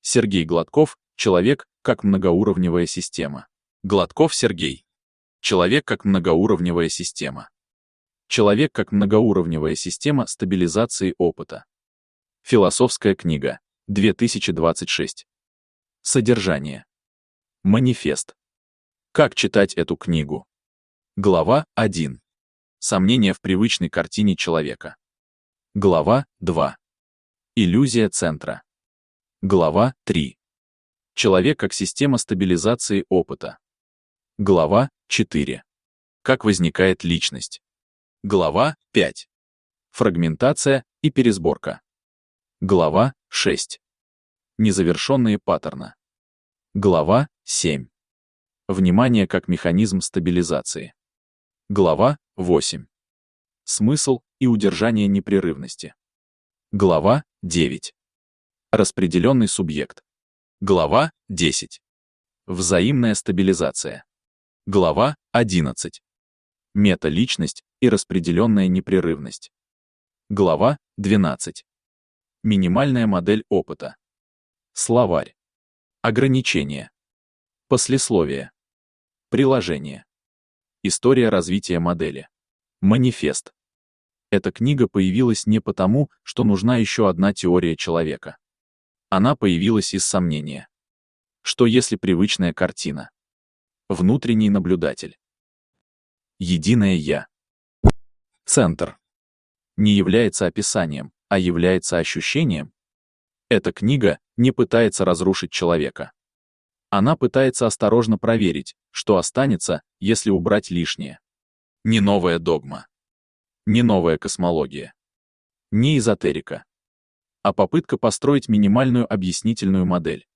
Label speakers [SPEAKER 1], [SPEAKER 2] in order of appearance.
[SPEAKER 1] Сергей Гладков. Человек как многоуровневая система. Гладков Сергей. Человек как многоуровневая система. Человек как многоуровневая система стабилизации опыта. Философская книга. 2026. Содержание. Манифест. Как читать эту книгу? Глава 1. Сомнения в привычной картине человека. Глава 2. Иллюзия центра. Глава 3. Человек как система стабилизации опыта. Глава 4. Как возникает личность. Глава 5. Фрагментация и пересборка. Глава 6. Незавершенные паттерны. Глава 7. Внимание как механизм стабилизации. Глава 8. Смысл и удержание непрерывности. Глава 9. Распределенный субъект. Глава 10. Взаимная стабилизация. Глава 11. Металичность и распределенная непрерывность. Глава 12. Минимальная модель опыта. Словарь. Ограничения. Послесловие. Приложение. История развития модели. Манифест. Эта книга появилась не потому, что нужна еще одна теория человека. Она появилась из сомнения. Что если привычная картина? Внутренний наблюдатель. Единое Я. Центр. Не является описанием, а является ощущением? Эта книга не пытается разрушить человека. Она пытается осторожно проверить, что останется, если убрать лишнее. Не новая догма. Не новая космология. Не эзотерика. А попытка построить минимальную объяснительную модель.